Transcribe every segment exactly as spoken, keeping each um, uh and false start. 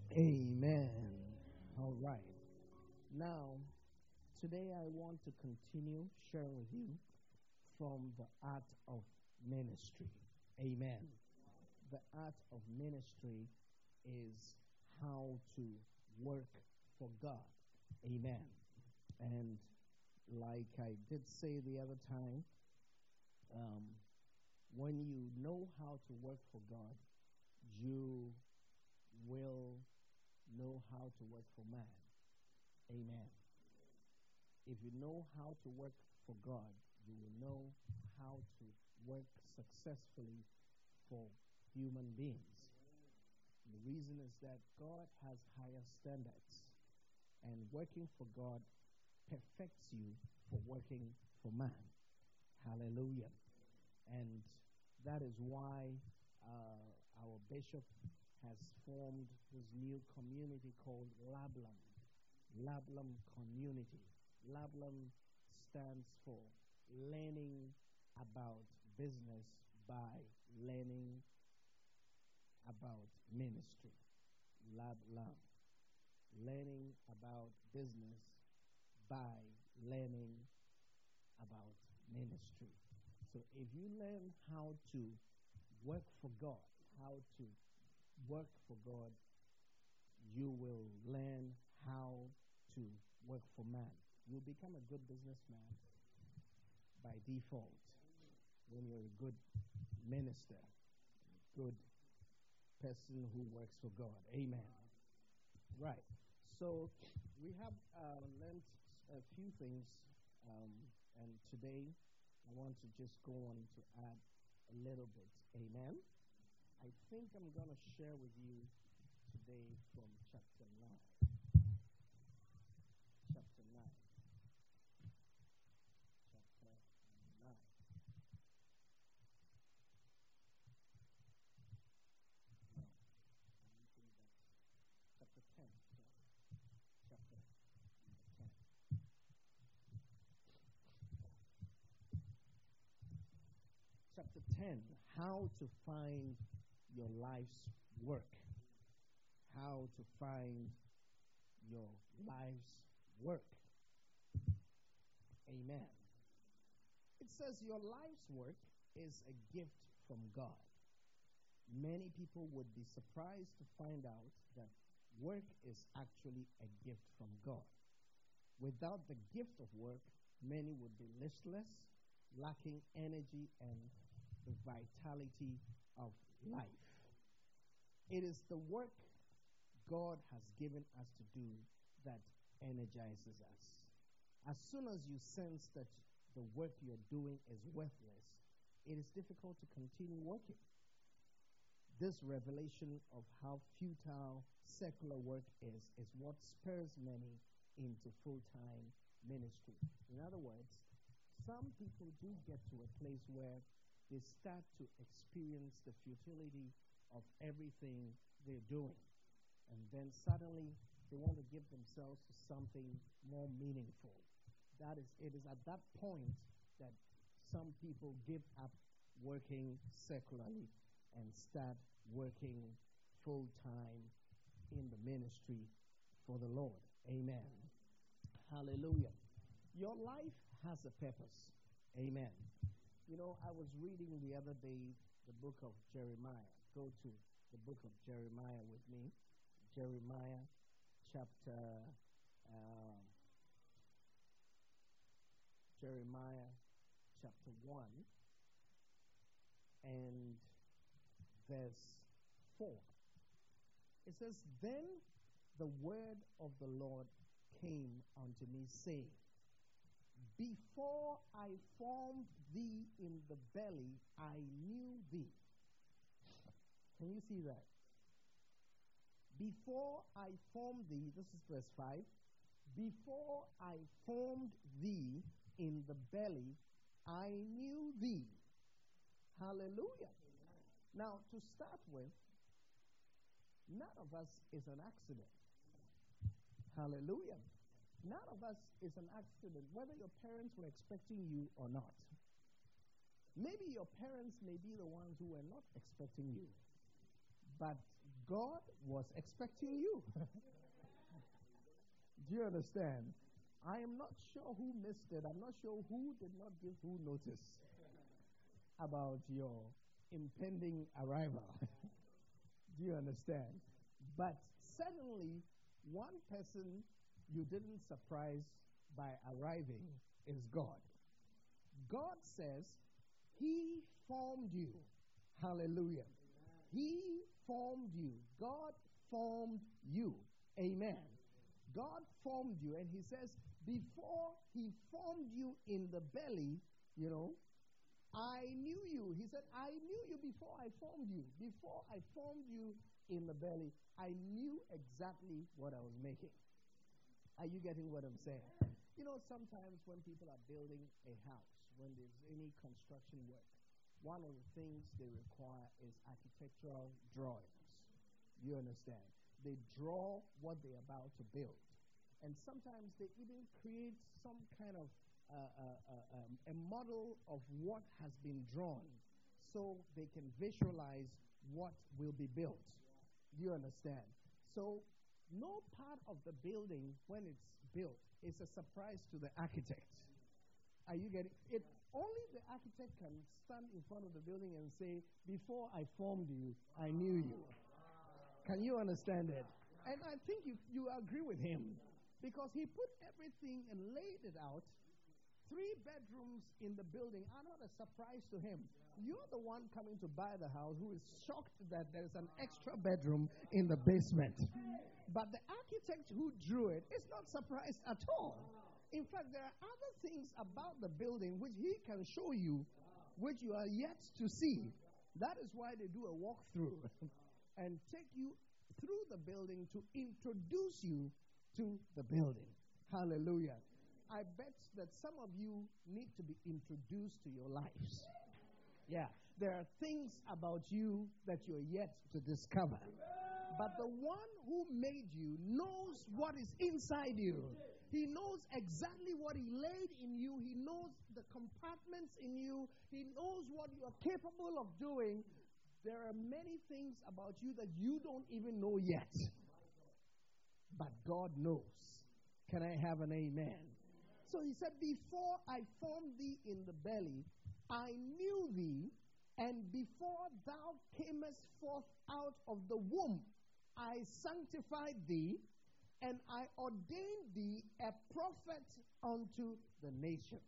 Amen. All right. Now, today I want to continue sharing with you from the art of ministry. Amen. The art of ministry is how to work for God. Amen. And like I did say the other time, um, when you know how to work for God, you will know how to work for man. Amen. If you know how to work for God, you will know how to work successfully for human beings. And the reason is that God has higher standards, and working for God perfects you for working for man. Hallelujah. And that is why uh, our bishop has formed this new community called Lablam. Lablam Community. Lablam stands for learning about business by learning about ministry. Lablam. Learning about business by learning about ministry. So if you learn how to work for God, how to work for God, you will learn how to work for man. You'll become a good businessman by default when you're a good minister, a good person who works for God. Amen. Right. So we have uh, learned a few things, um, and today I want to just go on to add a little bit. Amen. I think I'm going to share with you today from chapter nine. Chapter nine. Chapter nine. No, chapter ten. Chapter ten. Chapter ten. How to find your life's work. How to find your life's work. Amen. It says your life's work is a gift from God. Many people would be surprised to find out that work is actually a gift from God. Without the gift of work, many would be listless, lacking energy and the vitality of life. It is the work God has given us to do that energizes us. As soon as you sense that the work you're doing is worthless, it is difficult to continue working. This revelation of how futile secular work is, is what spurs many into full-time ministry. In other words, some people do get to a place where they start to experience the futility of everything they're doing. And then suddenly they want to give themselves to something more meaningful. That is, it is at that point that some people give up working secularly and start working full-time in the ministry for the Lord. Amen. Hallelujah. Your life has a purpose. Amen. You know, I was reading the other day the book of Jeremiah. Go to the book of Jeremiah with me. Jeremiah chapter uh, Jeremiah chapter one and verse four. It says, Then the word of the Lord came unto me, saying, Before I formed thee in the belly, I knew thee. Can you see that? Before I formed thee, this is verse five. Before I formed thee in the belly, I knew thee. Hallelujah. Now, to start with, none of us is an accident. Hallelujah. None of us is an accident, whether your parents were expecting you or not. Maybe your parents may be the ones who were not expecting you, but God was expecting you. Do you understand? I am not sure who missed it. I'm not sure who did not give who notice about your impending arrival. Do you understand? But certainly, one person you didn't surprise by arriving is God. God says He formed you. Hallelujah. Amen. He formed you. God formed you. Amen. God formed you, and He says, before He formed you in the belly, you know, I knew you. He said, I knew you before I formed you. Before I formed you in the belly, I knew exactly what I was making. Are you getting what I'm saying? You know, sometimes when people are building a house, when there's any construction work, one of the things they require is architectural drawings. You understand? They draw what they're about to build. And sometimes they even create some kind of uh, uh, uh, um, a model of what has been drawn so they can visualize what will be built. You understand? So no part of the building, when it's built, is a surprise to the architect. Are you getting it? Only the architect can stand in front of the building and say, before I formed you, I knew you. Can you understand it? And I think you, you agree with him, because he put everything and laid it out. Three bedrooms in the building are not a surprise to him. You're the one coming to buy the house who is shocked that there's an extra bedroom in the basement. But the architect who drew it is not surprised at all. In fact, there are other things about the building which he can show you, which you are yet to see. That is why they do a walkthrough and take you through the building to introduce you to the building. Hallelujah. I bet that some of you need to be introduced to your lives. Yeah, there are things about you that you're yet to discover. But the one who made you knows what is inside you. He knows exactly what He laid in you. He knows the compartments in you. He knows what you are capable of doing. There are many things about you that you don't even know yet. But God knows. Can I have an amen? So He said, before I formed thee in the belly, I knew thee, and before thou camest forth out of the womb, I sanctified thee, and I ordained thee a prophet unto the nations.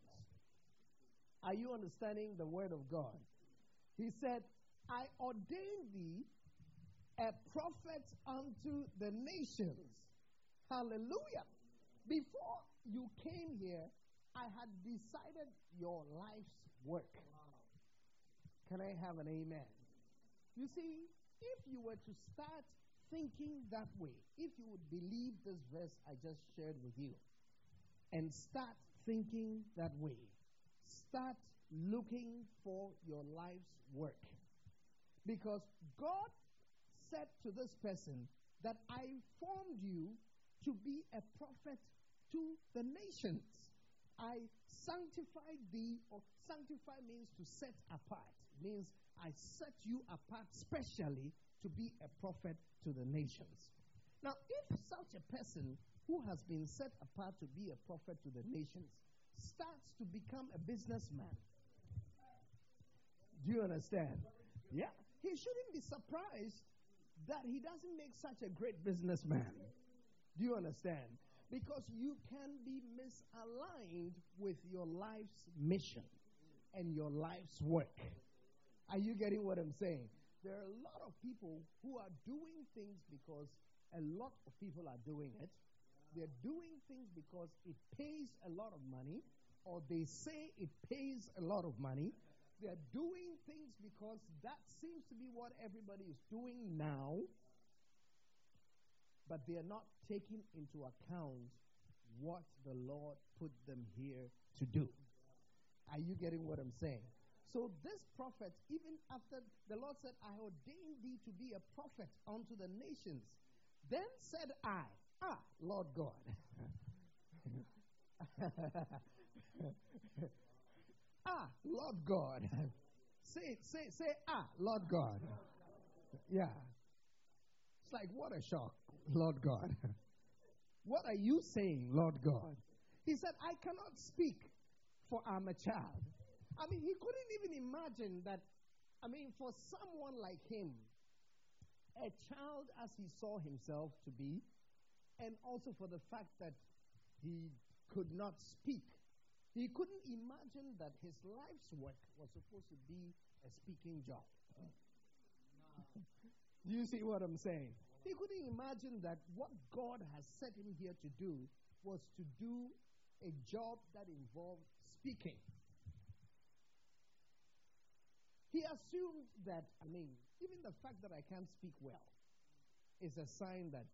Are you understanding the word of God? He said, I ordained thee a prophet unto the nations. Hallelujah. Before you came here, I had decided your life's work. Can I have an amen? You see, if you were to start thinking that way, if you would believe this verse I just shared with you, and start thinking that way, start looking for your life's work. Because God said to this person that I formed you to be a prophet to the nations. I sanctified thee, or sanctify means to set apart. Means I set you apart specially to be a prophet to the nations. Now, if such a person who has been set apart to be a prophet to the nations starts to become a businessman, do you understand? Yeah. He shouldn't be surprised that he doesn't make such a great businessman. Do you understand? Because you can be misaligned with your life's mission and your life's work. Are you getting what I'm saying? There are a lot of people who are doing things because a lot of people are doing it. They're doing things because it pays a lot of money, or they say it pays a lot of money. They're doing things because that seems to be what everybody is doing now. But they are not taking into account what the Lord put them here to do. Are you getting what I'm saying? So this prophet, even after the Lord said, I ordained thee to be a prophet unto the nations, then said I, ah, Lord God. Ah, Lord God. Say, say, say, ah, Lord God. Yeah. like, what a shock, Lord God. What are you saying, Lord God? He said, I cannot speak, for I'm a child. I mean, he couldn't even imagine that, I mean, for someone like him, a child as he saw himself to be, and also for the fact that he could not speak. He couldn't imagine that his life's work was supposed to be a speaking job. Do you see what I'm saying? He couldn't imagine that what God has set him here to do was to do a job that involved speaking. He assumed that, I mean, even the fact that I can't speak well is a sign that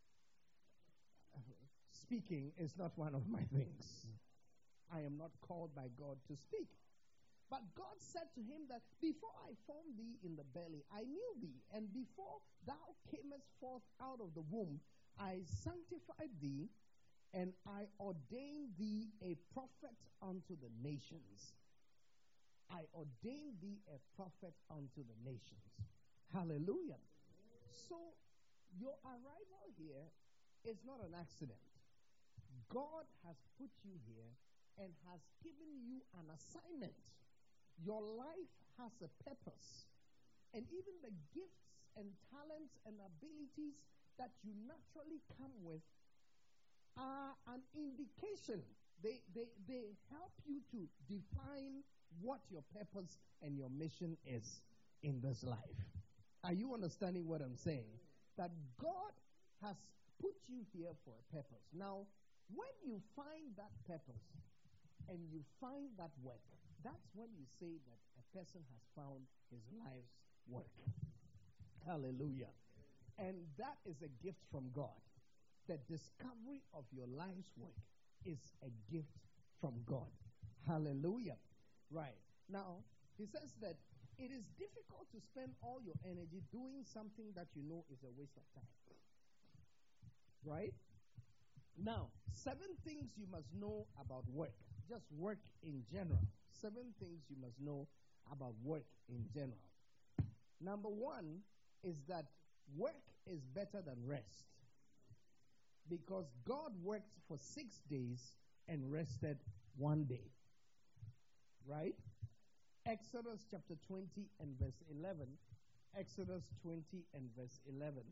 speaking is not one of my things. I am not called by God to speak. But God said to him that before I formed thee in the belly, I knew thee. And before thou camest forth out of the womb, I sanctified thee, and I ordained thee a prophet unto the nations. I ordained thee a prophet unto the nations. Hallelujah. So your arrival here is not an accident. God has put you here and has given you an assignment. Your life has a purpose. And even the gifts and talents and abilities that you naturally come with are an indication. They, they, they help you to define what your purpose and your mission is in this life. Are you understanding what I'm saying? That God has put you here for a purpose. Now, when you find that purpose and you find that work, that's when you say that a person has found his life's work. Hallelujah. And that is a gift from God. The discovery of your life's work is a gift from God. Hallelujah. Right. Now, he says that it is difficult to spend all your energy doing something that you know is a waste of time. Right? Now, seven things you must know about work. Just work in general. Seven things you must know about work in general. Number one is that work is better than rest. Because God worked for six days and rested one day. Right? Exodus chapter twenty and verse eleven. Exodus twenty and verse eleven.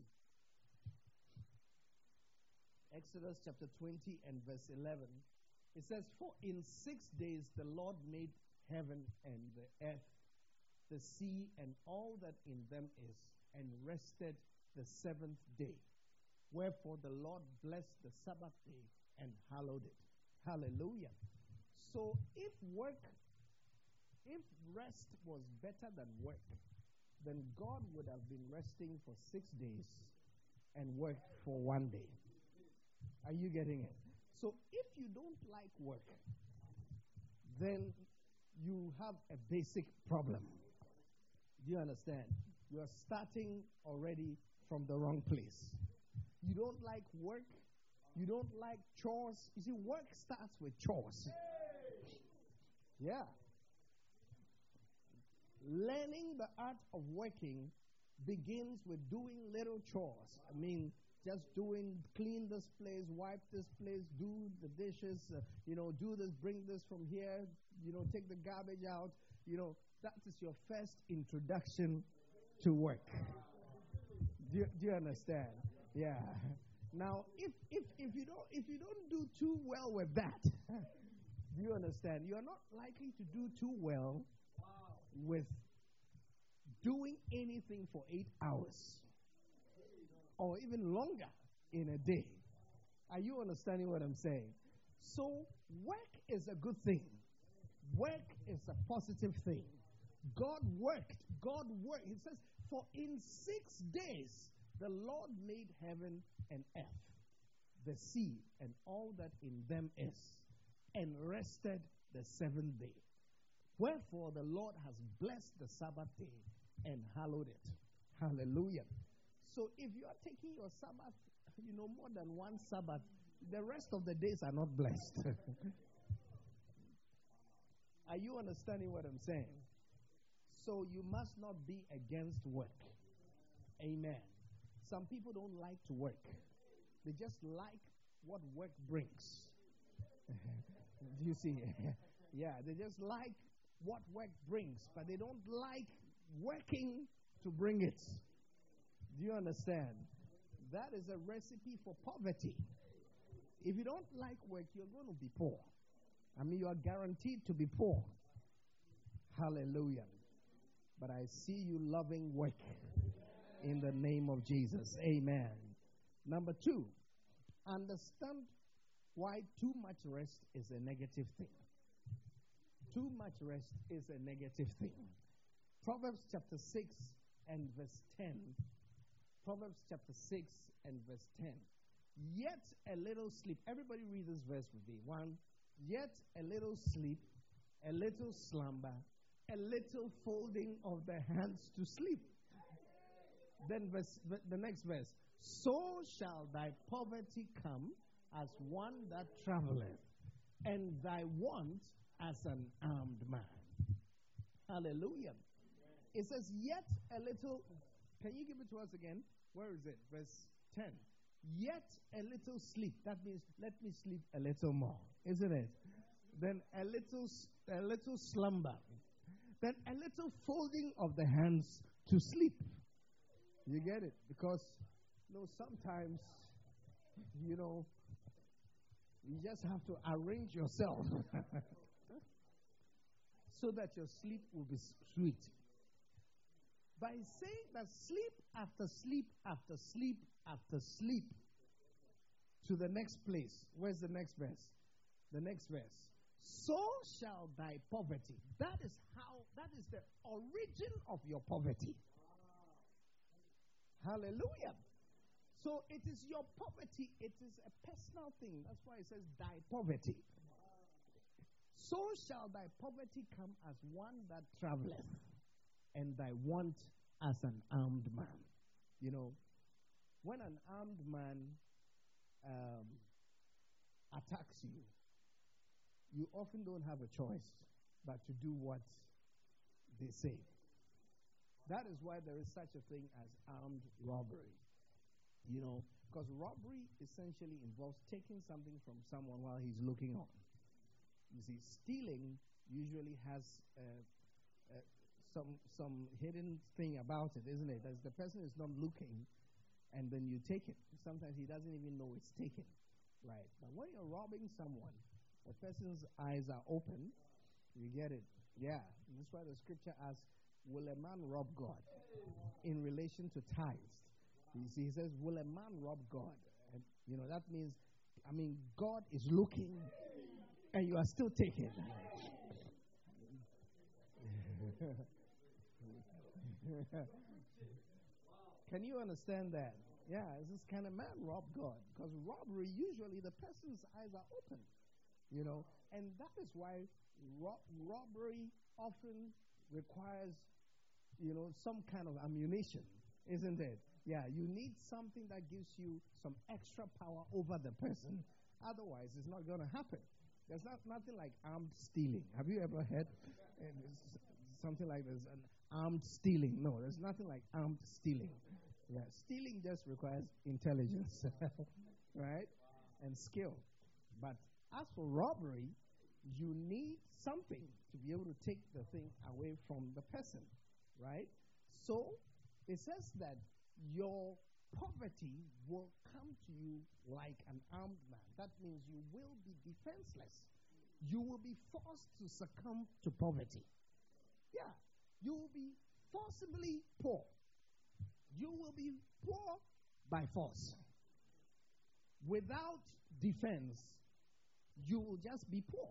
Exodus chapter twenty and verse eleven. It says, for in six days the Lord made heaven and the earth, the sea, and all that in them is, and rested the seventh day. Wherefore the Lord blessed the Sabbath day and hallowed it. Hallelujah. So if work, if rest was better than work, then God would have been resting for six days and worked for one day. Are you getting it? So if you don't like work, then you have a basic problem. Do you understand? You are starting already from the wrong place. You don't like work. You don't like chores. You see, work starts with chores. Yeah. Learning the art of working begins with doing little chores. I mean, just doing, clean this place, wipe this place, do the dishes, uh, you know, do this, bring this from here, you know, take the garbage out. You know, that is your first introduction to work. Do you, do you understand? Yeah. Now, if, if, if, you don't, if you don't do too well with that, do you understand? You're not likely to do too well with doing anything for eight hours or even longer in a day. Are you understanding what I'm saying? So work is a good thing. Work is a positive thing. God worked. God worked. He says, for in six days the Lord made heaven and earth, the sea, and all that in them is, and rested the seventh day. Wherefore the Lord has blessed the Sabbath day and hallowed it. Hallelujah. So if you are taking your Sabbath, you know, more than one Sabbath, the rest of the days are not blessed. Are you understanding what I'm saying? So you must not be against work. Amen. Some people don't like to work. They just like what work brings. Do you see? Yeah, they just like what work brings, but they don't like working to bring it. Do you understand? That is a recipe for poverty. If you don't like work, you're going to be poor. I mean, you are guaranteed to be poor. Hallelujah. But I see you loving work in the name of Jesus. Amen. Number two, understand why too much rest is a negative thing. Too much rest is a negative thing. Proverbs chapter six and verse ten. Proverbs chapter six and verse ten. Yet a little sleep. Everybody read this verse with me. One. Yet a little sleep, a little slumber, a little folding of the hands to sleep. Then verse, the next verse. So shall thy poverty come as one that traveleth, and thy want as an armed man. Hallelujah. It says, yet a little. Can you give it to us again? Where is it? Verse ten. Yet a little sleep. That means let me sleep a little more, isn't it? Then a little, a little slumber. Then a little folding of the hands to sleep. You get it? Because, you know, sometimes, you know, you just have to arrange yourself so that your sleep will be sweet. By saying that sleep after sleep after sleep after sleep to the next place. Where's the next verse? The next verse. So shall thy poverty. That is how, that is the origin of your poverty. Hallelujah. So it is your poverty. It is a personal thing. That's why it says thy poverty. So shall thy poverty come as one that traveleth, and thy want as an armed man. You know, when an armed man um, attacks you, you often don't have a choice but to do what they say. That is why there is such a thing as armed robbery. You know, because robbery essentially involves taking something from someone while he's looking on. You see, stealing usually has uh, uh, some some hidden thing about it, isn't it? As the person is not looking, and then you take it. Sometimes he doesn't even know it's taken, right? But when you're robbing someone, the person's eyes are open. You get it? Yeah. And that's why the scripture asks, will a man rob God? In relation to tithes. You see, he says, will a man rob God? And, you know, that means, I mean, God is looking, and you are still taking. Can you understand that? Yeah, is this kind of man rob God? Because robbery, usually the person's eyes are open, you know, and that is why ro- robbery often requires, you know, some kind of ammunition, isn't it? Yeah, you need something that gives you some extra power over the person. Otherwise, it's not going to happen. There's not nothing like armed stealing. Have you ever heard uh, something like this? An armed stealing. No, there's nothing like armed stealing. Yeah, stealing just requires intelligence, right? And skill. But as for robbery, you need something to be able to take the thing away from the person, right? So it says that your poverty will come to you like an armed man. That means you will be defenseless. You will be forced to succumb to poverty. Yeah, you will be forcibly poor. You will be poor by force. Without defense, you will just be poor.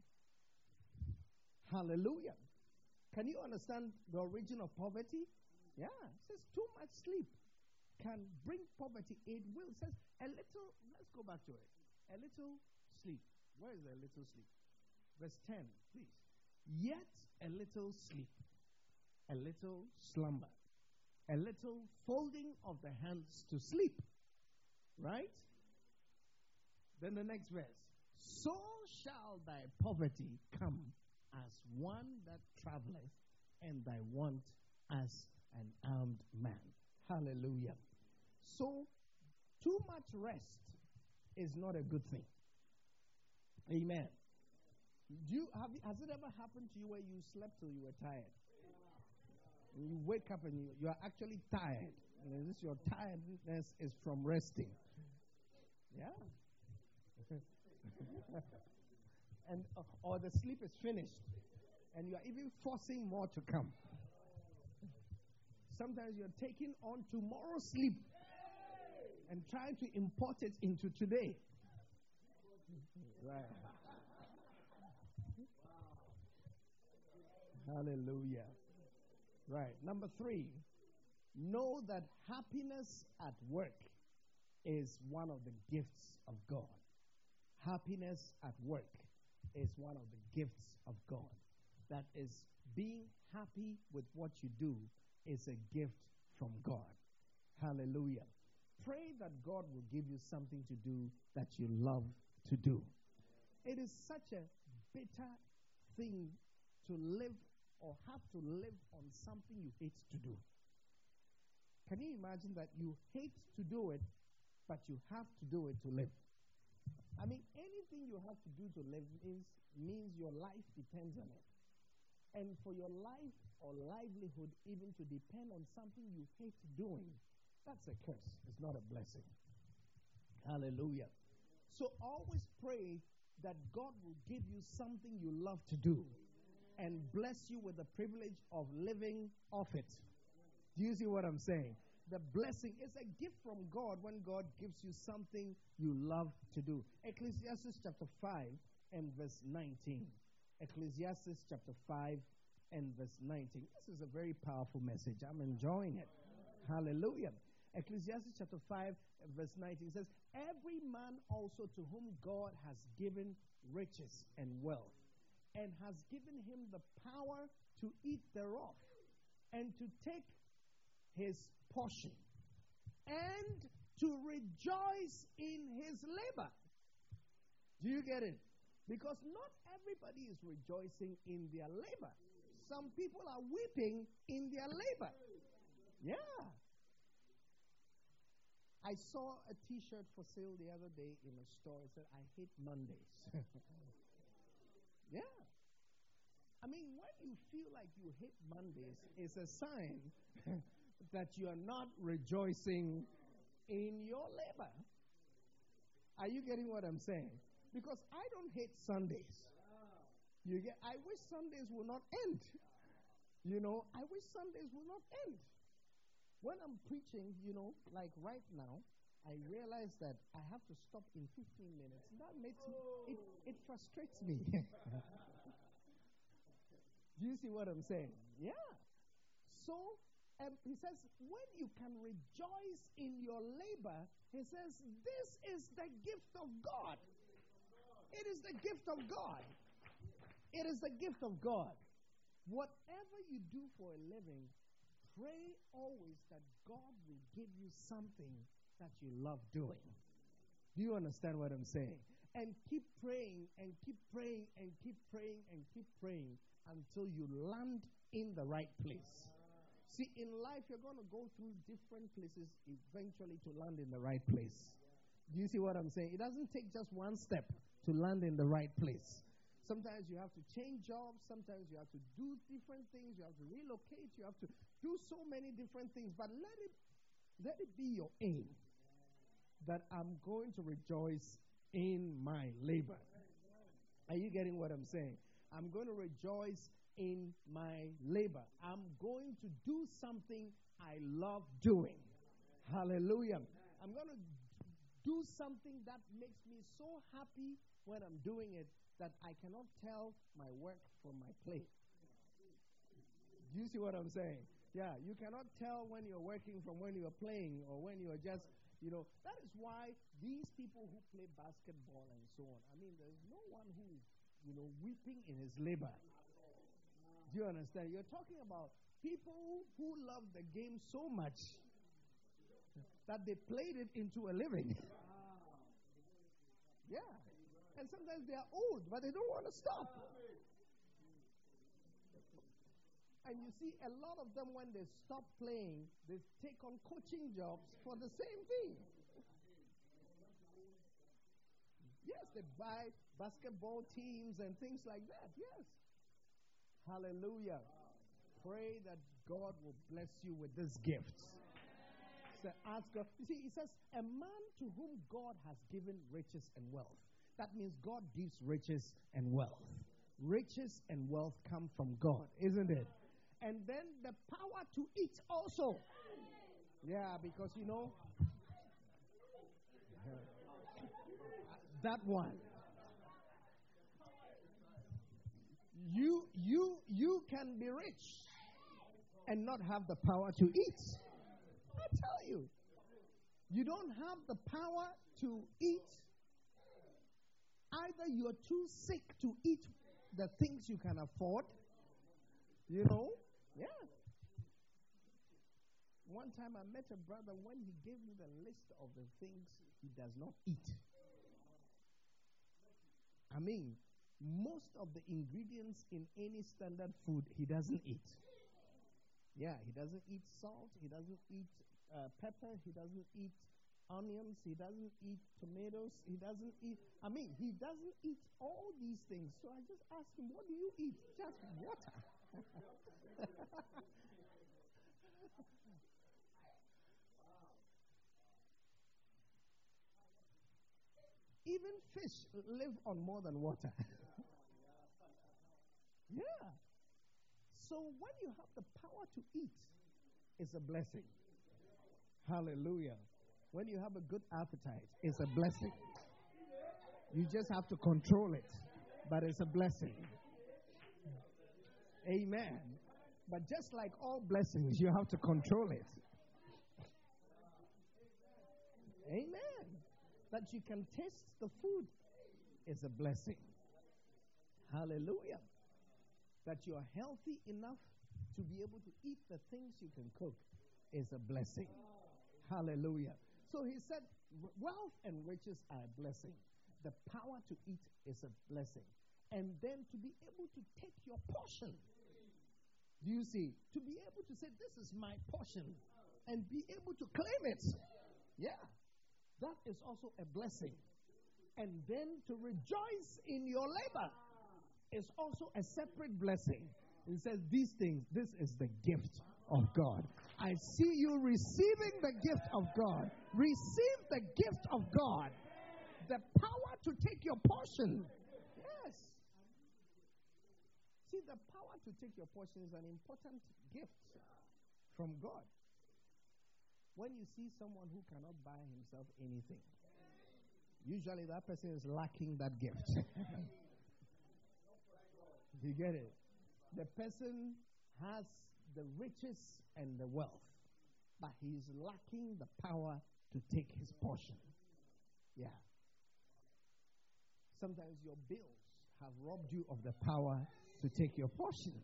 Hallelujah. Can you understand the origin of poverty? Yeah, it says too much sleep can bring poverty. It will. It says a little, let's go back to it. A little sleep. Where is a little sleep? Verse ten, please. Yet a little sleep, a little slumber, a little folding of the hands to sleep. Right? Then the next verse. So shall thy poverty come as one that traveleth, and thy want as an armed man. Hallelujah. So, too much rest is not a good thing. Amen. Do you, have, has it ever happened to you where you slept till you were tired? And you wake up and you, you are actually tired. And this your tiredness is from resting. Yeah. and uh, or the sleep is finished, and you are even forcing more to come. Sometimes you're taking on tomorrow's sleep and trying to import it into today. Right. Hallelujah. Right. Number three, know that happiness at work is one of the gifts of God. Happiness at work is one of the gifts of God. That is, being happy with what you do is a gift from God. Hallelujah. Pray that God will give you something to do that you love to do. It is such a bitter thing to live or have to live on something you hate to do. Can you imagine that you hate to do it, but you have to do it to live? I mean, anything you have to do to live is, means your life depends on it. And for your life or livelihood even to depend on something you hate doing, that's a curse. It's not a blessing. Hallelujah. So always pray that God will give you something you love to do and bless you with the privilege of living off it. Do you see what I'm saying? The blessing is a gift from God when God gives you something you love to do. Ecclesiastes chapter five and verse nineteen. Ecclesiastes chapter five and verse nineteen. This is a very powerful message. I'm enjoying it. Hallelujah. Ecclesiastes chapter five verse nineteen says, every man also to whom God has given riches and wealth, and has given him the power to eat thereof, and to take his portion, and to rejoice in his labor. Do you get it? Because not everybody is rejoicing in their labor. Some people are weeping in their labor. Yeah. I saw a t-shirt for sale the other day in a store. It said, I hate Mondays. Yeah. I mean, when you feel like you hate Mondays, it's a sign that you are not rejoicing in your labor. Are you getting what I'm saying? Because I don't hate Sundays. You get, I wish Sundays will not end. You know, I wish Sundays will not end. When I'm preaching, you know, like right now, I realize that I have to stop in fifteen minutes. That makes me, it, it frustrates me. Do you see what I'm saying? Yeah. So, um, he says, when you can rejoice in your labor, he says, this is the gift of God. It is the gift of God. It is the gift of God. Whatever you do for a living, pray always that God will give you something that you love doing. Do you understand what I'm saying? And keep praying and keep praying and keep praying and keep praying until you land in the right place. See, in life, you're going to go through different places eventually to land in the right place. Do you see what I'm saying? It doesn't take just one step to land in the right place. Sometimes you have to change jobs. Sometimes you have to do different things. You have to relocate. You have to do so many different things. But let it, let it be your aim that I'm going to rejoice in my labor. Are you getting what I'm saying? I'm going to rejoice in my labor. I'm going to do something I love doing. Hallelujah. I'm going to do something that makes me so happy when I'm doing it that I cannot tell my work from my play. Do you see what I'm saying? Yeah, you cannot tell when you're working from when you're playing or when you're just, you know. That is why these people who play basketball and so on, I mean, there's no one who is, you know, weeping in his labor. Do you understand? You're talking about people who love the game so much that they played it into a living. Yeah. And sometimes they are old, but they don't want to stop. And you see, a lot of them, when they stop playing, they take on coaching jobs for the same thing. Yes, they buy basketball teams and things like that. Yes. Hallelujah. Pray that God will bless you with this gift. So ask God. You see, it says, a man to whom God has given riches and wealth. That means God gives riches and wealth. Riches and wealth come from God, isn't it? And then the power to eat also. Yeah, because you know, that one. You you you can be rich and not have the power to eat. I tell you. You don't have the power to eat. Either you are too sick to eat the things you can afford. You know? Yeah. One time I met a brother when he gave me the list of the things he does not eat. I mean, most of the ingredients in any standard food he doesn't eat. Yeah, he doesn't eat salt, he doesn't eat uh, pepper, he doesn't eat onions, he doesn't eat tomatoes, he doesn't eat, I mean, he doesn't eat all these things. So I just asked him, what do you eat? Just water. Even fish live on more than water. Yeah. So when you have the power to eat, it's a blessing. Hallelujah. When you have a good appetite, it's a blessing. You just have to control it, but it's a blessing. Amen. But just like all blessings, you have to control it. Amen. That you can taste the food is a blessing. Hallelujah. That you are healthy enough to be able to eat the things you can cook is a blessing. Hallelujah. So he said, wealth and riches are a blessing. The power to eat is a blessing. And then to be able to take your portion. Do you see? To be able to say, this is my portion. And be able to claim it. Yeah. That is also a blessing. And then to rejoice in your labor is also a separate blessing. He says these things, this is the gift of God. I see you receiving the gift of God. Receive the gift of God. The power to take your portion. Yes. See, the power to take your portion is an important gift from God. When you see someone who cannot buy himself anything, usually that person is lacking that gift. You get it? The person has the riches and the wealth, but he is lacking the power to take his portion. Yeah. Sometimes your bills have robbed you of the power to take your portion.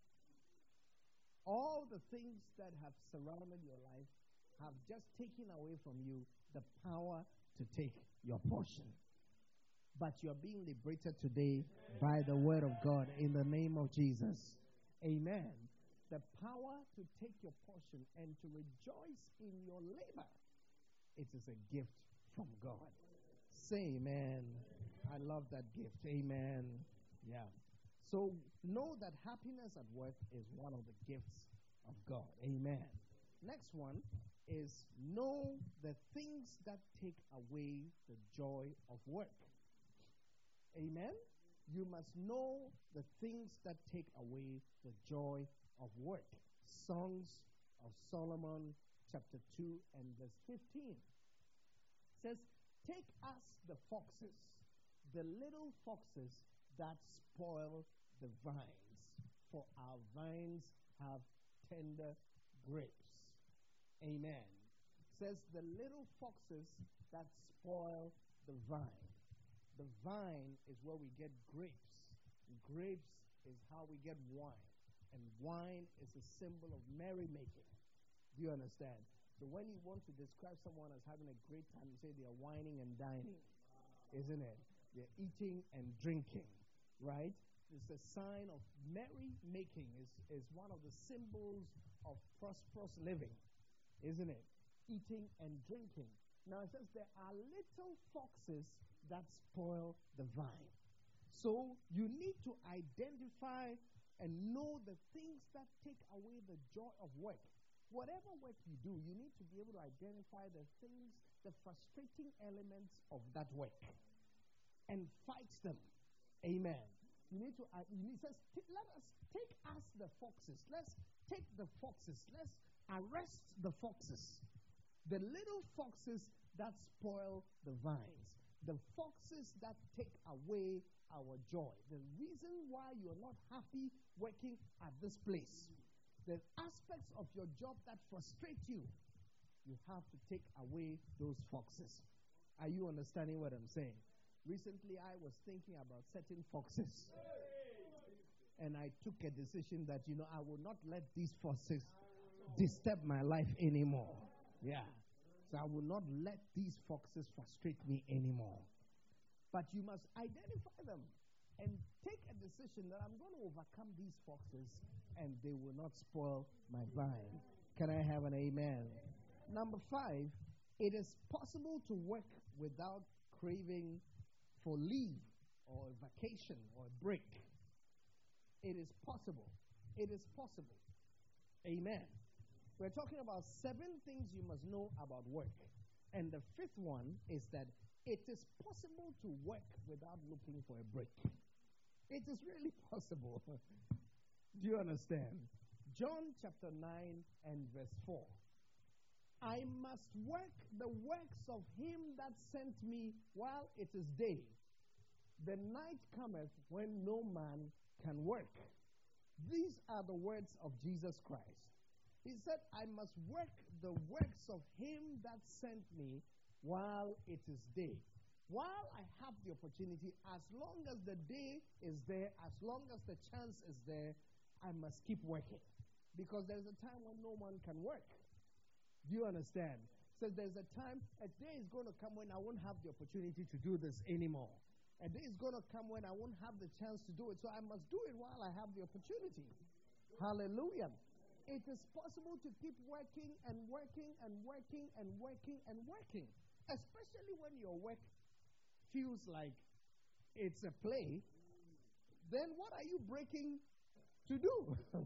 All the things that have surrounded your life have just taken away from you the power to take your portion. But you are being liberated today by the word of God in the name of Jesus. Amen. The power to take your portion and to rejoice in your labor, it is a gift from God. Say amen. I love that gift. Amen. Yeah. So know that happiness at work is one of the gifts of God. Amen. Next one is know the things that take away the joy of work. Amen. You must know the things that take away the joy of work. Songs of Solomon, chapter two and verse fifteen. It says, take us the foxes, the little foxes that spoil the vines, for our vines have tender grapes. Amen. It says the little foxes that spoil the vine. The vine is where we get grapes. Grapes is how we get wine. And wine is a symbol of merrymaking. Do you understand? So when you want to describe someone as having a great time, you say they are wining and dining. Isn't it? They're eating and drinking. Right? is a sign of merry making, is, is one of the symbols of prosperous living, isn't it? Eating and drinking. Now it says there are little foxes that spoil the vine. So you need to identify and know the things that take away the joy of work. Whatever work you do, you need to be able to identify the things, the frustrating elements of that work, and fight them. Amen. You need to, uh, you need, says, let us take us the foxes. Let's take the foxes. Let's arrest the foxes. The little foxes that spoil the vines. The foxes that take away our joy. The reason why you're not happy working at this place. The aspects of your job that frustrate you. You have to take away those foxes. Are you understanding what I'm saying? Recently, I was thinking about certain foxes. And I took a decision that, you know, I will not let these foxes disturb my life anymore. Yeah. So I will not let these foxes frustrate me anymore. But you must identify them and take a decision that I'm going to overcome these foxes and they will not spoil my vine. Can I have an amen? Number five, it is possible to work without craving for leave or vacation or break. It is possible. It is possible. Amen. We're talking about seven things you must know about work. And the fifth one is that it is possible to work without looking for a break. It is really possible. Do you understand? John chapter nine and verse four. I must work the works of him that sent me while it is day. The night cometh when no man can work. These are the words of Jesus Christ. He said, I must work the works of him that sent me while it is day. While I have the opportunity, as long as the day is there, as long as the chance is there, I must keep working. Because there's a time when no one can work. Do you understand? So there's a time, a day is going to come when I won't have the opportunity to do this anymore. A day is going to come when I won't have the chance to do it. So I must do it while I have the opportunity. Hallelujah. It is possible to keep working and working and working and working and working. Especially when your work feels like it's a play. Then what are you breaking to do?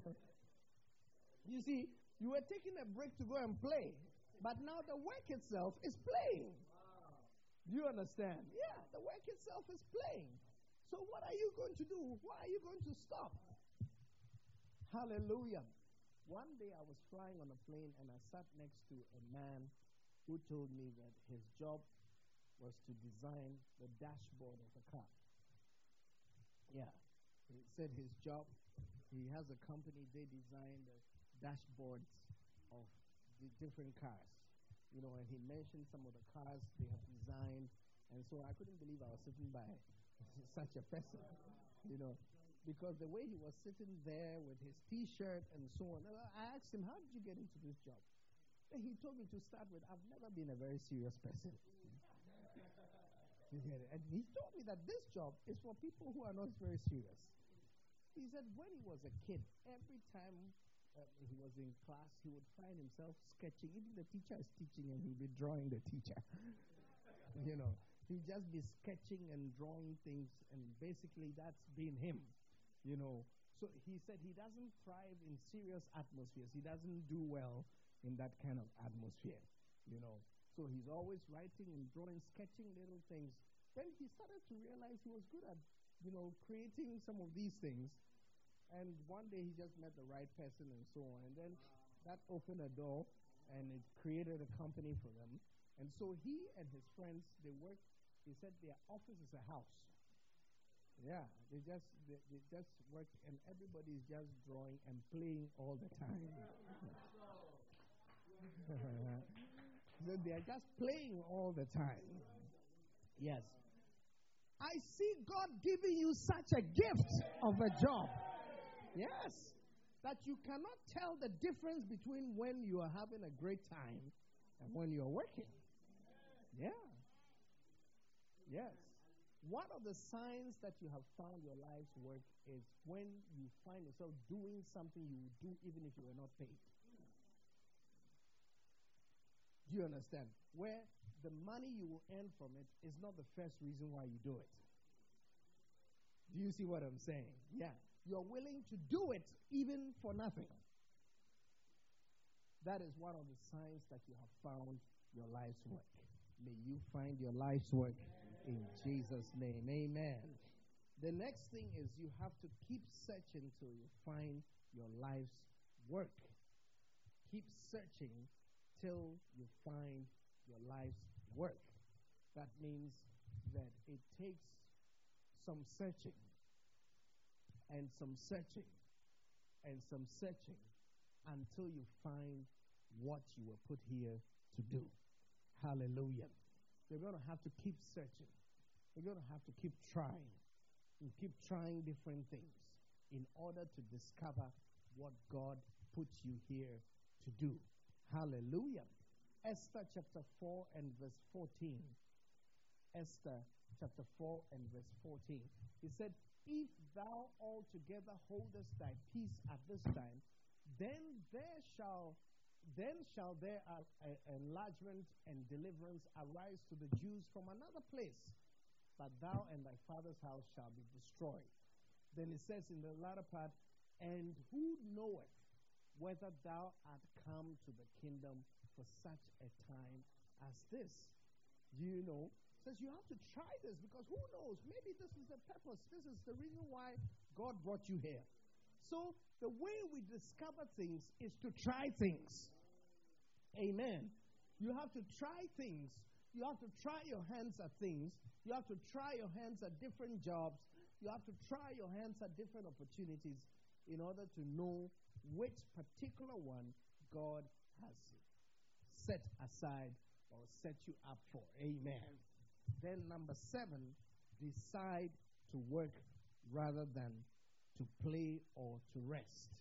You see, you were taking a break to go and play. But now the work itself is playing. Wow. Do you understand? Yeah, the work itself is playing. So what are you going to do? Why are you going to stop? Hallelujah. One day I was flying on a plane and I sat next to a man who told me that his job was to design the dashboard of a car. Yeah. He said his job, he has a company, they design the dashboards of the different cars. You know, and he mentioned some of the cars they have designed. And so I couldn't believe I was sitting by such a person, you know. Because the way he was sitting there with his T-shirt and so on, I asked him, how did you get into this job? And he told me to start with, I've never been a very serious person. You get it? And he told me that this job is for people who are not very serious. He said when he was a kid, every time uh, he was in class, he would find himself sketching. Even the teacher is teaching and he'll be drawing the teacher. You know, he'd just be sketching and drawing things, and basically that's been him. You know, so he said he doesn't thrive in serious atmospheres. He doesn't do well in that kind of atmosphere, you know. So he's always writing and drawing, sketching little things. Then he started to realize he was good at, you know, creating some of these things. And one day he just met the right person and so on. And then that opened a door and it created a company for them. And so he and his friends, they work, he said their office is a house. Yeah, they just they, they just work, and everybody's just drawing and playing all the time. So they're just playing all the time. Yes. I see God giving you such a gift of a job. Yes. That you cannot tell the difference between when you are having a great time and when you are working. Yeah. Yes. one of the signs that you have found your life's work is when you find yourself doing something you would do even if you were not paid. Do you understand? Where the money you will earn from it is not the first reason why you do it. Do you see what I'm saying? Yeah. You're willing to do it even for nothing. That is one of the signs that you have found your life's work. May you find your life's work in Jesus' name. Amen. The next thing is you have to keep searching till you find your life's work. Keep searching till you find your life's work. That means that it takes some searching and some searching and some searching until you find what you were put here to do. Hallelujah. You're going to have to keep searching. You're going to have to keep trying. You keep trying different things in order to discover what God put you here to do. Hallelujah. Esther chapter four and verse fourteen. Esther chapter four and verse fourteen. He said, if thou altogether holdest thy peace at this time, then there shall then shall there a, a, enlargement and deliverance arise to the Jews from another place, but thou and thy father's house shall be destroyed. Then it says in the latter part, and who knoweth whether thou art come to the kingdom for such a time as this? Do you know? It says you have to try this because who knows? Maybe this is the purpose. This is the reason why God brought you here. So the way we discover things is to try things. Amen. You have to try things. You have to try your hands at things. You have to try your hands at different jobs. You have to try your hands at different opportunities in order to know which particular one God has set aside or set you up for. Amen. Then number seven, decide to work rather than to play or to rest.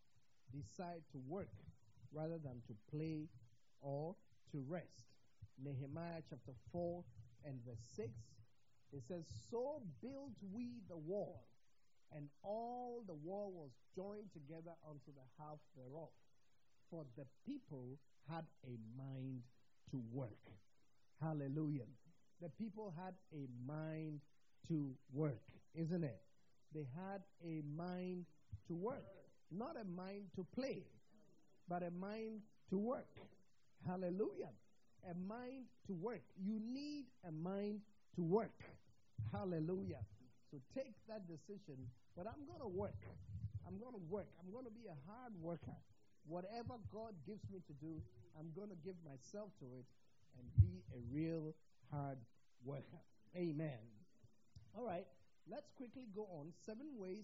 Decide to work rather than to play or to rest. Nehemiah chapter four and verse six, it says, so built we the wall, and all the wall was joined together unto the half thereof. For the people had a mind to work. Hallelujah. The people had a mind to work, isn't it? They had a mind to work. Not a mind to play, but a mind to work. Hallelujah. A mind to work. You need a mind to work. Hallelujah. So take that decision, but I'm going to work. I'm going to work. I'm going to be a hard worker. Whatever God gives me to do, I'm going to give myself to it and be a real hard worker. Amen. All right. Let's quickly go on. Seven ways.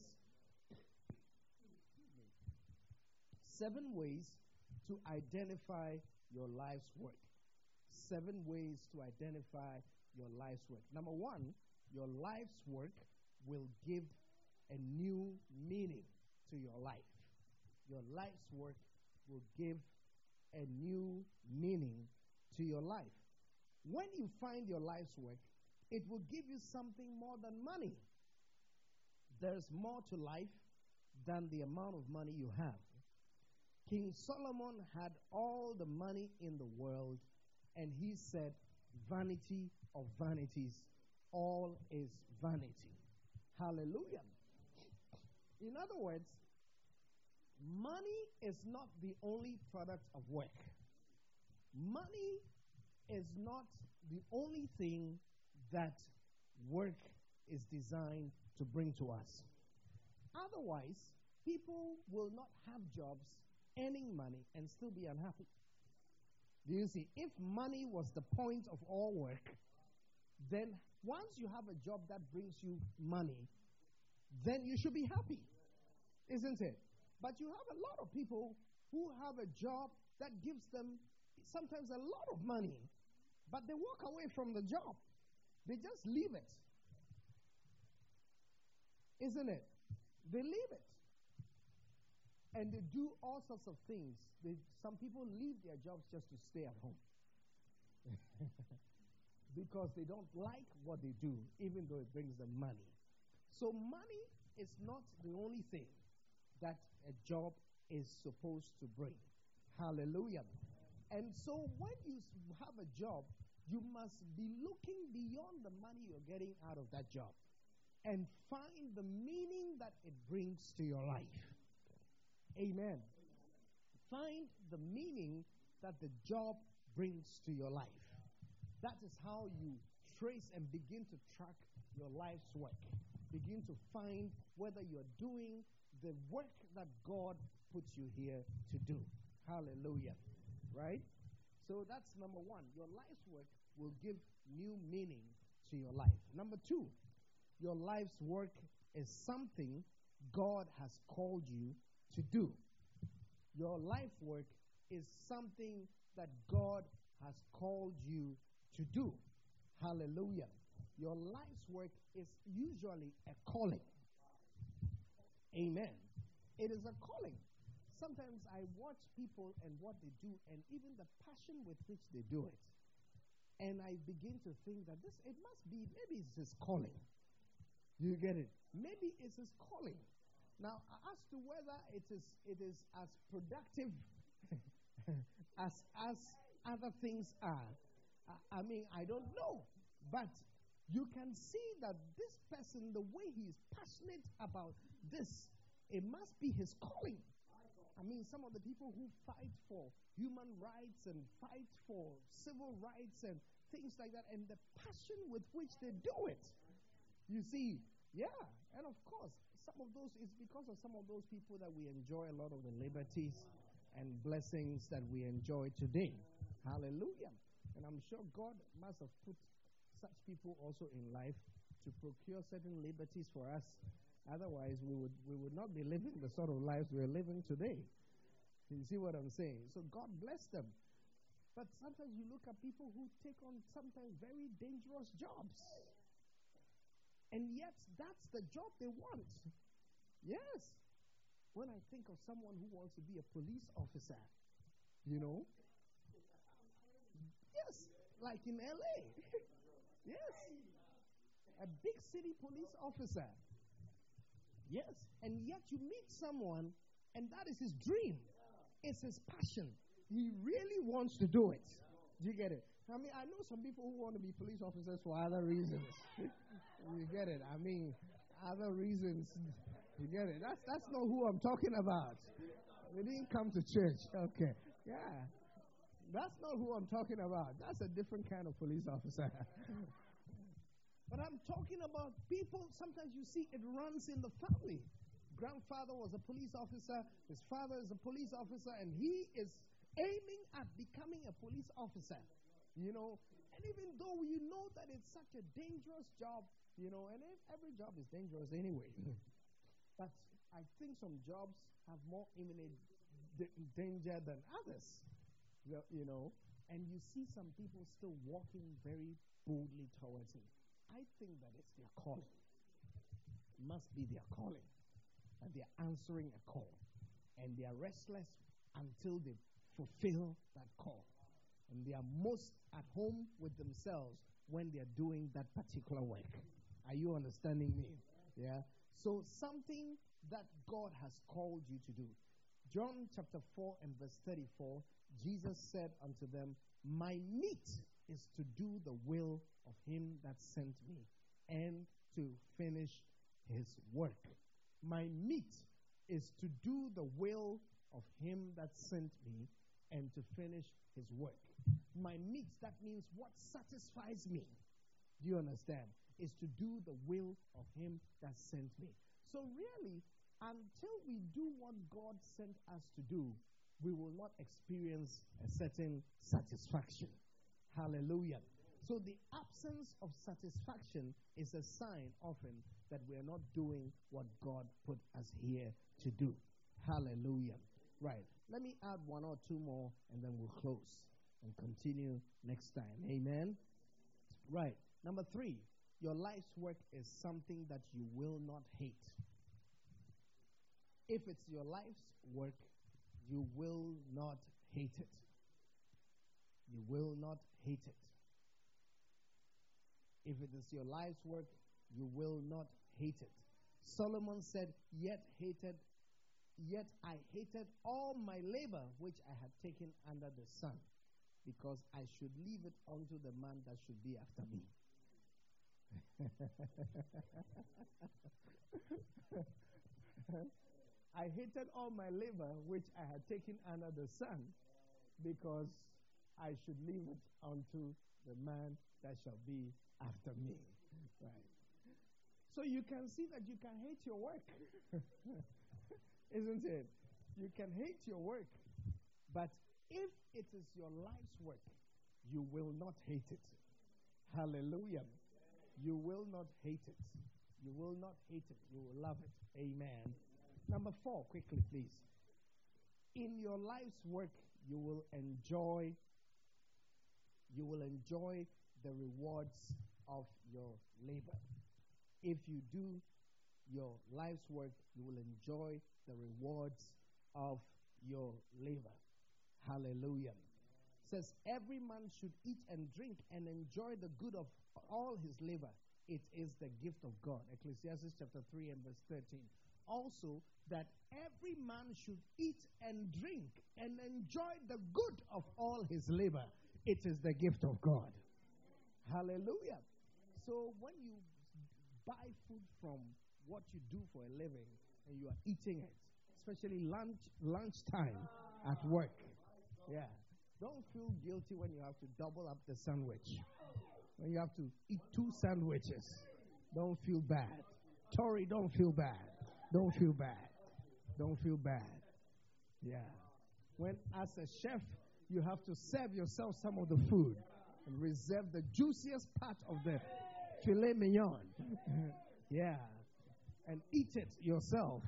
Seven ways to identify your life's work. Seven ways to identify your life's work. Number one, your life's work will give a new meaning to your life. Your life's work will give a new meaning to your life. When you find your life's work, it will give you something more than money. There's more to life than the amount of money you have. King Solomon had all the money in the world, and he said, vanity of vanities, all is vanity. Hallelujah. In other words, money is not the only product of work. Money is not the only thing that work is designed to bring to us. Otherwise, people will not have jobs earning money and still be unhappy. Do you see? If money was the point of all work, then once you have a job that brings you money, then you should be happy, isn't it? But you have a lot of people who have a job that gives them sometimes a lot of money, but they walk away from the job. They just leave it. Isn't it? They leave it. And they do all sorts of things. They, some people leave their jobs just to stay at home. because they don't like what they do, even though it brings them money. So money is not the only thing that a job is supposed to bring. Hallelujah. And so when you have a job, you must be looking beyond the money you're getting out of that job and find the meaning that it brings to your life. Amen. Find the meaning that the job brings to your life. That is how you trace and begin to track your life's work. Begin to find whether you're doing the work that God puts you here to do. Hallelujah. Right? So that's number one. Your life's work will give new meaning to your life. Number two, your life's work is something God has called you to do. Your life work is something that God has called you to do. Hallelujah. Your life's work is usually a calling. Amen. It is a calling. Sometimes I watch people and what they do and even the passion with which they do it. And I begin to think that this, it must be, maybe it's his calling. You get it? Maybe it's his calling. Now, as to whether it is it is as productive as as other things are, I, I mean, I don't know. But you can see that this person, the way he is passionate about this, it must be his calling. I mean, some of the people who fight for human rights and fight for civil rights and things like that, and the passion with which they do it. You see, yeah, and of course, some of those, it's because of some of those people that we enjoy a lot of the liberties and blessings that we enjoy today. Hallelujah. And I'm sure God must have put such people also in life to procure certain liberties for us. Otherwise, we would we would not be living the sort of lives we're living today. You see what I'm saying? So God bless them. But sometimes you look at people who take on sometimes very dangerous jobs. And yet, that's the job they want. Yes. When I think of someone who wants to be a police officer, you know. Yes, like in L A. Yes. A big city police officer. Yes. And yet you meet someone, and that is his dream. It's his passion. He really wants to do it. Do you get it? I mean, I know some people who want to be police officers for other reasons. You get it? I mean, other reasons. You get it? That's that's not who I'm talking about. We didn't come to church. Okay. Yeah. That's not who I'm talking about. That's a different kind of police officer. But I'm talking about people, sometimes you see it runs in the family. Grandfather was a police officer. His father is a police officer. And he is aiming at becoming a police officer. You know, and even though you know that it's such a dangerous job, you know, and every job is dangerous anyway. But I think some jobs have more imminent d- danger than others, you know, and you see some people still walking very boldly towards it. I think that it's their calling. It must be their calling. That they're answering a call. And they are restless until they fulfill that call. And they are most at home with themselves when they are doing that particular work. Are you understanding me? Yeah. So something that God has called you to do. John chapter four and verse thirty-four, Jesus said unto them, my meat is to do the will of him that sent me and to finish his work. My meat is to do the will of him that sent me and to finish his work. My meat, that means what satisfies me. Do you understand? Is to do the will of him that sent me. So really, until we do what God sent us to do, we will not experience a certain satisfaction. Hallelujah. So the absence of satisfaction is a sign often that we are not doing what God put us here to do. Hallelujah. Right. Let me add one or two more and then we'll close and continue next time. Amen. Right. Number three, your life's work is something that you will not hate. If it's your life's work, you will not hate it. You will not hate it. If it is your life's work, you will not hate it. Solomon said, yet hated, yet I hated all my labor which I had taken under the sun, because I should leave it unto the man that should be after me. I hated all my labor which I had taken under the sun, because I should leave it unto the man that shall be after me. Right. So you can see that you can hate your work. Isn't it? You can hate your work. But if it is your life's work, you will not hate it. Hallelujah. You will not hate it. You will not hate it. You will love it. Amen. Number four, quickly, please. In your life's work, you will enjoy, you will enjoy the rewards of your labor. If you do your life's work, you will enjoy the rewards of your labor. Hallelujah. It says, every man should eat and drink and enjoy the good of all his labor. It is the gift of God. Ecclesiastes chapter three and verse thirteen. Also, that every man should eat and drink and enjoy the good of all his labor. It is the gift of God. Hallelujah. So when you buy food from what you do for a living and you are eating it, especially lunch lunchtime at work, yeah, don't feel guilty when you have to double up the sandwich. When you have to eat two sandwiches, don't feel bad. Tori, don't feel bad. Don't feel bad. Don't feel bad. Yeah. When, as a chef, you have to serve yourself some of the food and reserve the juiciest part of the filet mignon. Yeah. And eat it yourself.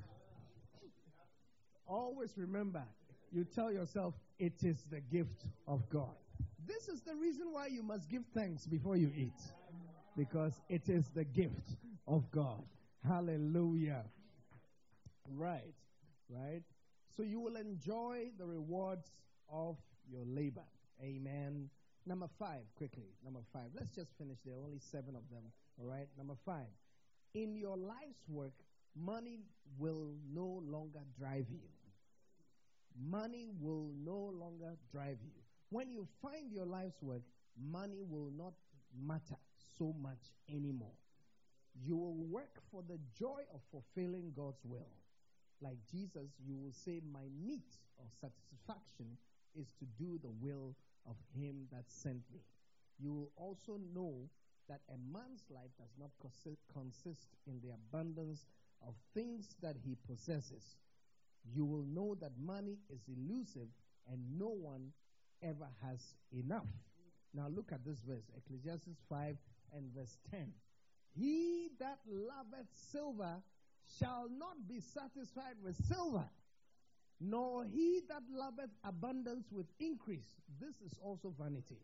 Always remember, you tell yourself, it is the gift of God. This is the reason why you must give thanks before you eat. Because it is the gift of God. Hallelujah. Right. Right. So you will enjoy the rewards of your labor. Amen. Number five, quickly. Number five. Let's just finish. There are only seven of them. All right. Number five. In your life's work, money will no longer drive you. Money will no longer drive you. When you find your life's work, money will not matter so much anymore. You will work for the joy of fulfilling God's will. Like Jesus, you will say, my meat or satisfaction is to do the will of him that sent me. You will also know that a man's life does not consist in the abundance of things that he possesses. You will know that money is elusive and no one ever has enough. Now look at this verse, Ecclesiastes five and verse ten. He that loveth silver shall not be satisfied with silver, nor he that loveth abundance with increase. This is also vanity.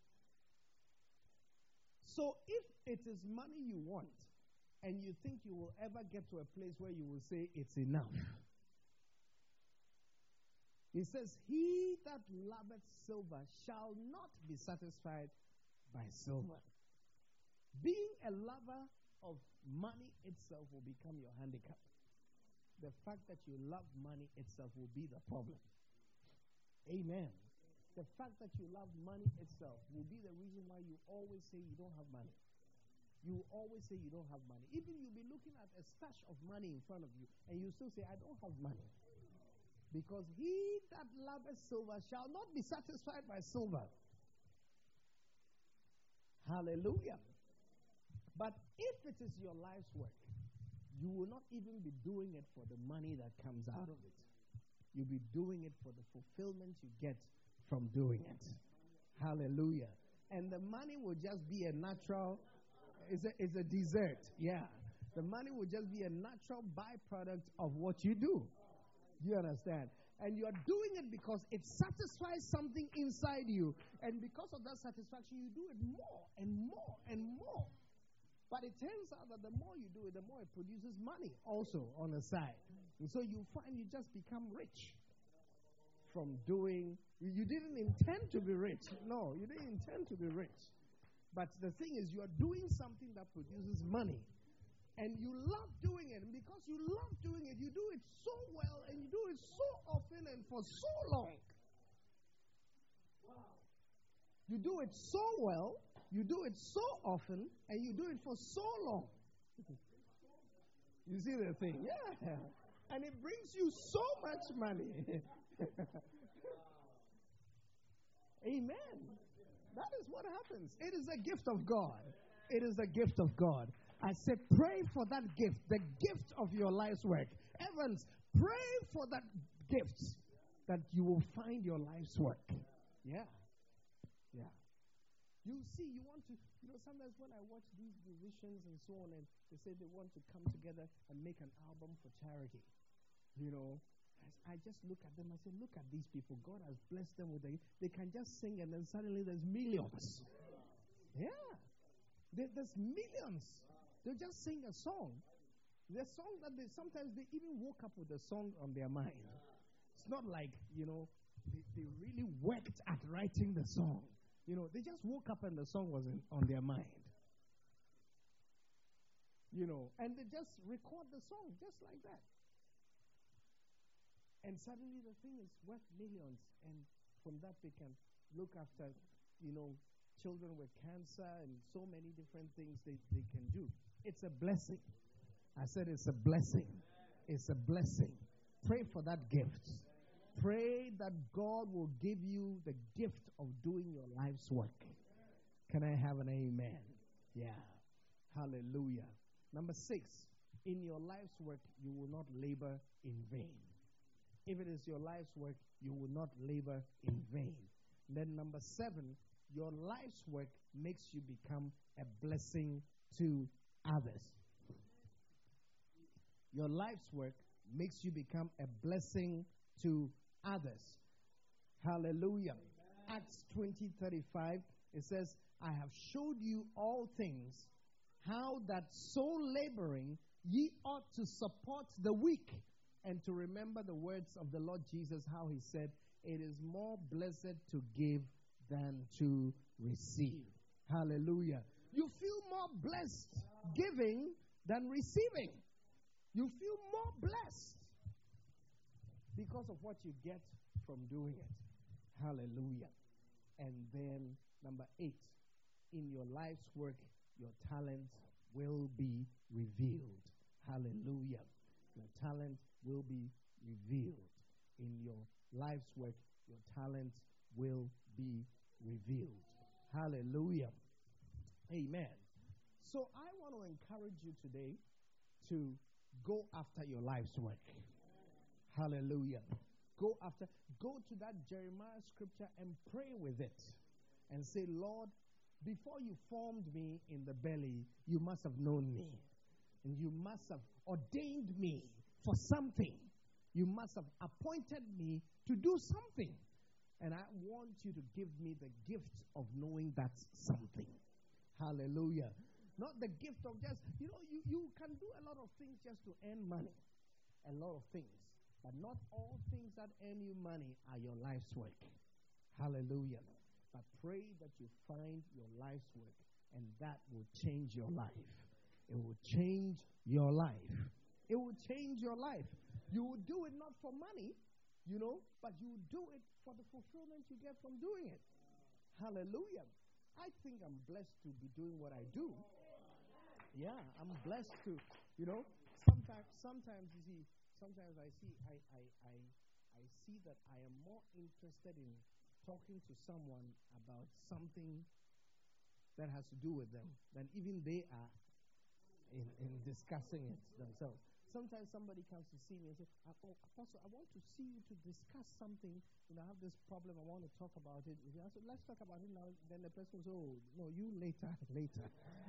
So if it is money you want, and you think you will ever get to a place where you will say it's enough, he says, he that loveth silver shall not be satisfied by silver. Being a lover of money itself will become your handicap. The fact that you love money itself will be the problem. Amen. The fact that you love money itself will be the reason why you always say you don't have money. You always say you don't have money. Even you'll be looking at a stash of money in front of you, and you still say, I don't have money. Because he that loveth silver shall not be satisfied by silver. Hallelujah. But if it is your life's work, you will not even be doing it for the money that comes out of it. You'll be doing it for the fulfillment you get from doing it. Hallelujah. And the money will just be a natural, it's a, it's a dessert. Yeah. The money will just be a natural byproduct of what you do. Do you understand? And you are doing it because it satisfies something inside you. And because of that satisfaction, you do it more and more and more. But it turns out that the more you do it, the more it produces money also on the side. And so you find you just become rich from doing, you didn't intend to be rich. No, you didn't intend to be rich. But the thing is, you are doing something that produces money. And you love doing it. And because you love doing it, you do it so well and you do it so often and for so long. Wow. You do it so well, you do it so often, and you do it for so long. You see the thing? Yeah. And it brings you so much money. Amen. That is what happens. It is a gift of God. It is a gift of God. I said, pray for that gift, the gift of your life's work. Evans, pray for that gift that you will find your life's work. Yeah. Yeah. You see, you want to, you know, sometimes when I watch these musicians and so on, and they say they want to come together and make an album for charity, you know, I just look at them and say, look at these people. God has blessed them with a, they can just sing and then suddenly there's millions. Yeah. There, there's millions. They just sing a song. The song that they, sometimes they even woke up with a song on their mind. It's not like, you know, they, they really worked at writing the song. You know, they just woke up and the song was in, on their mind. You know, and they just record the song just like that. And suddenly the thing is worth millions. And from that they can look after, you know, children with cancer and so many different things they, they can do. It's a blessing. I said it's a blessing. It's a blessing. Pray for that gift. Pray that God will give you the gift of doing your life's work. Can I have an amen? Yeah. Hallelujah. Number six, in your life's work, you will not labor in vain. If it is your life's work, you will not labor in vain. Then number seven, your life's work makes you become a blessing to others. Your life's work makes you become a blessing to others. Hallelujah. Amen. Acts twenty thirty-five, it says, I have showed you all things, how that so laboring ye ought to support the weak, and to remember the words of the Lord Jesus, how he said, it is more blessed to give than to receive. Hallelujah. You feel more blessed giving than receiving. You feel more blessed because of what you get from doing it. Hallelujah. And then number eight, in your life's work, your talent will be revealed. Hallelujah. Your talent will be revealed. In your life's work, your talent will be revealed. Hallelujah. Amen. So I want to encourage you today to go after your life's work. Hallelujah. Go after, go to that Jeremiah scripture and pray with it. And say, Lord, before you formed me in the belly, you must have known me. And you must have ordained me for something. You must have appointed me to do something. And I want you to give me the gift of knowing that's something. Hallelujah. Not the gift of just, you know, you, you can do a lot of things just to earn money. A lot of things. But not all things that earn you money are your life's work. Hallelujah. But pray that you find your life's work, and that will change your life. It will change your life. It will change your life. You will do it not for money, you know, but you will do it for the fulfillment you get from doing it. Hallelujah. I think I'm blessed to be doing what I do. Yeah, I'm blessed to, you know, sometimes, sometimes you see, sometimes I see, I, I, I, I see that I am more interested in talking to someone about something that has to do with them than even they are in, in discussing it themselves. Sometimes somebody comes to see me and says, oh, Apostle, I want to see you to discuss something. You know, I have this problem. I want to talk about it. I said, let's talk about it now. Then the person says, oh, no, you later, later.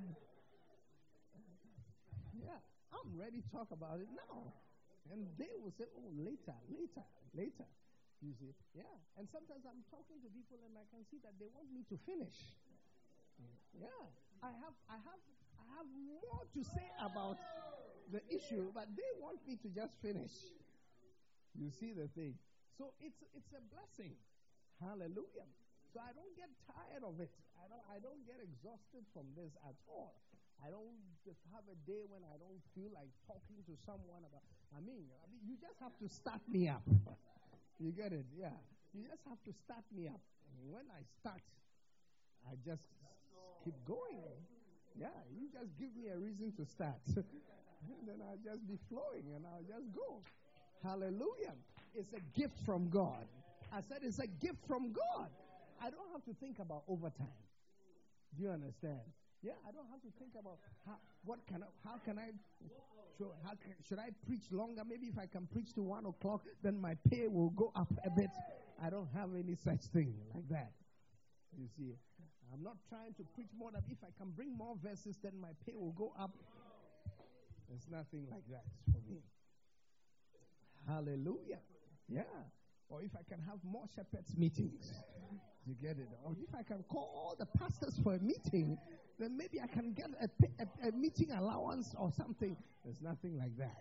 Yeah, I'm ready to talk about it now. And they will say, oh, later, later, later. You see? Yeah. And sometimes I'm talking to people and I can see that they want me to finish. Yeah. I have I have I have more to say about the issue, but they want me to just finish. You see the thing. So it's it's a blessing. Hallelujah. So I don't get tired of it. I don't, I don't get exhausted from this at all. I don't just have a day when I don't feel like talking to someone about, I mean, I mean, you just have to start me up. You get it? Yeah. You just have to start me up. And when I start, I just keep going. Yeah, you just give me a reason to start. And then I'll just be flowing and I'll just go. Hallelujah. It's a gift from God. I said it's a gift from God. I don't have to think about overtime. Do you understand? Yeah, I don't have to think about how, what can I, how can I, should, how can, should I preach longer? Maybe if I can preach to one o'clock, then my pay will go up a bit. I don't have any such thing like that. You see, I'm not trying to preach more than if I can bring more verses, then my pay will go up. There's nothing like that for me. Hallelujah. Yeah. Or if I can have more shepherds meetings. You get it? Or if I can call all the pastors for a meeting, then maybe I can get a, a, a meeting allowance or something. There's nothing like that.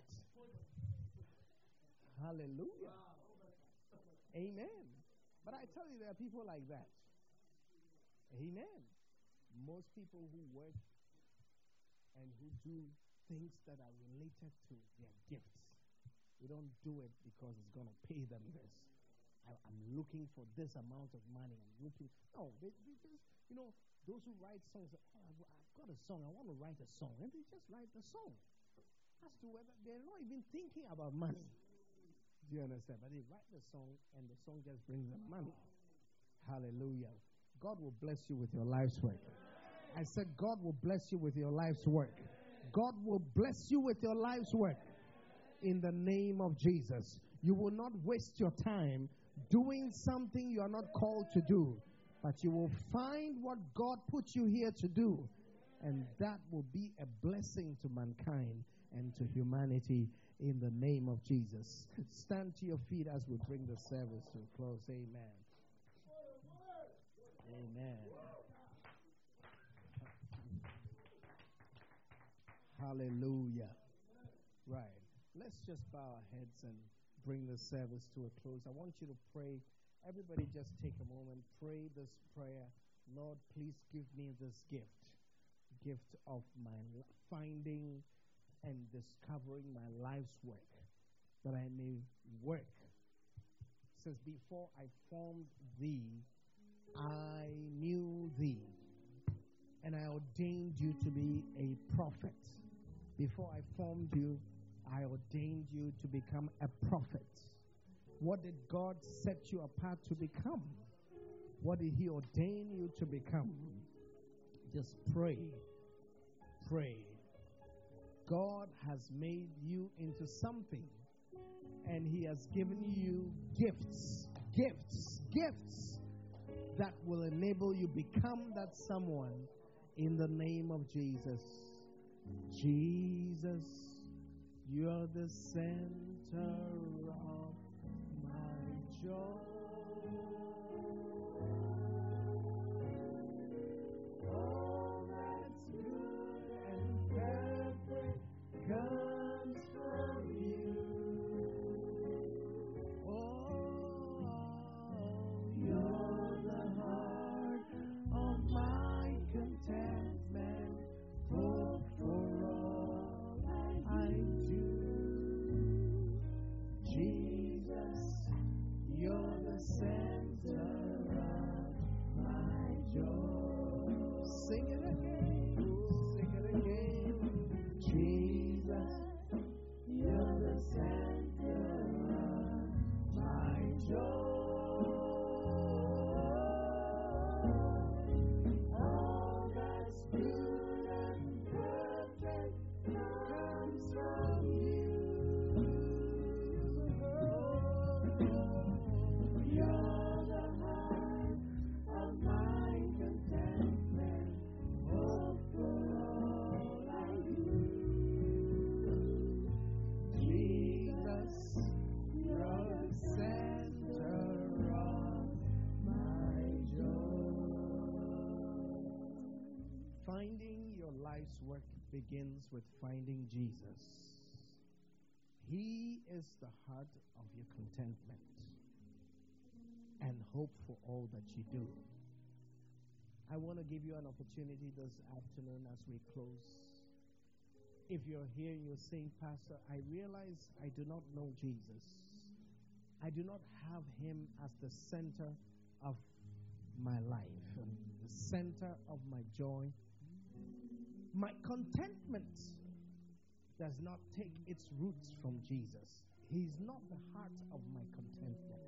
Hallelujah. Amen. But I tell you, there are people like that. Amen. Most people who work and who do things that are related to their gifts, they don't do it because it's going to pay them this. I, I'm looking for this amount of money. I'm looking. No, they, they just, you know, those who write songs, oh, I've, I've got a song. I want to write a song. And they just write the song. As to whether they're not even thinking about money. Do you understand? But they write the song, and the song just brings them money. Hallelujah. God will bless you with your life's work. I said God will bless you with your life's work. God will bless you with your life's work. In the name of Jesus. You will not waste your time doing something you are not called to do. But you will find what God put you here to do. And that will be a blessing to mankind and to humanity in the name of Jesus. Stand to your feet as we bring the service to a close. Amen. Amen. Hallelujah. Right. Let's just bow our heads and bring the service to a close. I want you to pray. Everybody just take a moment. Pray this prayer. Lord, please give me this gift. Gift of my finding and discovering my life's work. That I may work. It says, before I formed thee, I knew thee. And I ordained you to be a prophet. Before I formed you, I ordained you to become a prophet. What did God set you apart to become? What did He ordain you to become? Just pray. Pray. God has made you into something. And He has given you gifts. Gifts. Gifts that will enable you become that someone in the name of Jesus. Jesus, you're the center of my joy. All that's good and perfect comes from you. Oh, you're the heart of my contentment. Oh, for all I do, Jesus, you're the center of my joy. Sing it again, sing it again. Jesus, you're the center of my joy. All that's good and perfect comes from you. You're the heart of my contentment. Oh, for all I do. Jesus, you're the center of my joy. Finding your life's work begins with finding Jesus. He is the heart of your contentment and hope for all that you do. I want to give you an opportunity this afternoon as we close. If you're here and you're saying, Pastor, I realize I do not know Jesus. I do not have him as the center of my life, the center of my joy. My contentment does not take its roots from Jesus. He's not the heart of my contentment.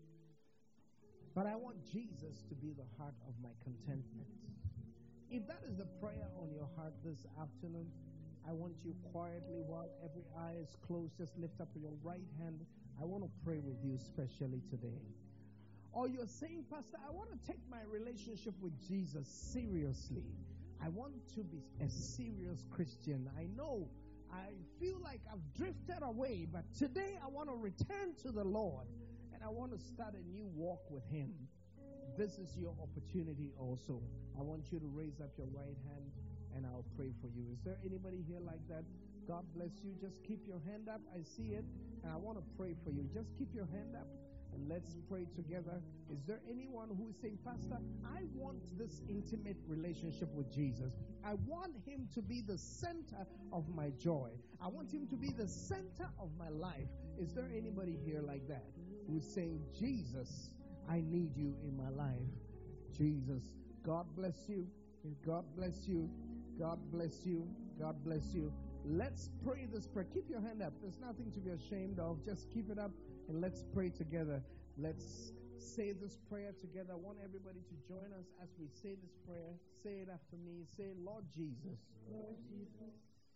But I want Jesus to be the heart of my contentment. If that is the prayer on your heart this afternoon, I want you quietly, while every eye is closed, just lift up your right hand. I want to pray with you specially today. Or you're saying, Pastor, I want to take my relationship with Jesus seriously. I want to be a serious Christian. I know I feel like I've drifted away, but today I want to return to the Lord and I want to start a new walk with him. This is your opportunity also. I want you to raise up your right hand and I'll pray for you. Is there anybody here like that? God bless you. Just keep your hand up. I see it and I want to pray for you. Just keep your hand up. And let's pray together. Is there anyone who is saying, Pastor, I want this intimate relationship with Jesus. I want him to be the center of my joy. I want him to be the center of my life. Is there anybody here like that who is saying, Jesus, I need you in my life? Jesus, God bless you. God bless you. God bless you. God bless you. Let's pray this prayer. Keep your hand up. There's nothing to be ashamed of. Just keep it up. And let's pray together. Let's say this prayer together. I want everybody to join us as we say this prayer. Say it after me. Say, Lord Jesus, Lord Jesus,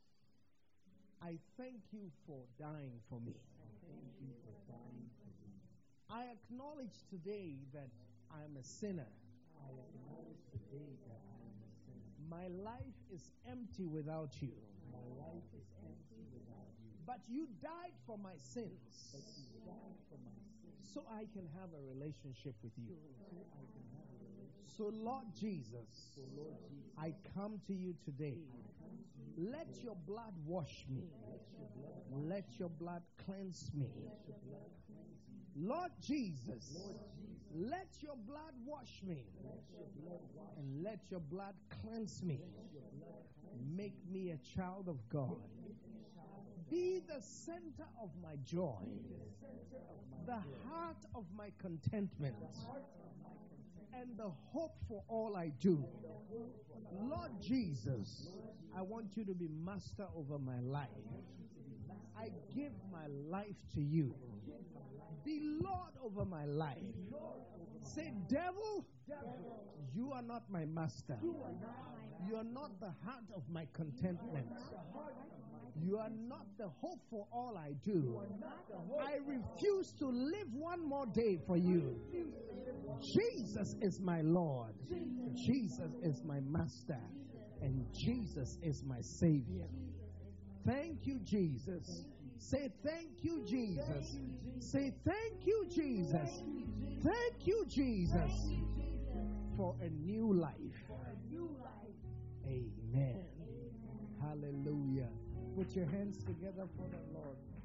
I thank you for dying for me. I thank you for dying for me. I acknowledge today that I am a sinner. I acknowledge today that I am a sinner. My life is empty without you. My life is empty without you. But you died for my sins. But you died for my sins. So I can have a relationship with you. So I can have a relationship. So Lord Jesus, So Lord Jesus, I come to you today. I come to you. Let your blood wash me. Let your blood, Let your blood cleanse me. let your blood cleanse me. Lord Jesus, Lord Jesus, let your blood wash me. let your blood wash And let your blood cleanse me. Let your blood cleanse Make me a child of God. me. Child of Be the center of my joy. the center of my The heart of my contentment. heart of my content. And the hope for all I do. The hope for all Lord Jesus, I want you to be master over my life. I give my life to you. Be Lord over my life. Say, devil, you are not my master. You are not the heart of my contentment. You are not the hope for all I do. I refuse to live one more day for you. Jesus is my Lord. Jesus is my master. And Jesus is my Savior. Thank you, Jesus. Say, thank you, Jesus. Say, thank you, Jesus. Thank you, Jesus, for a new life. Amen. Hallelujah. Put your hands together for the Lord.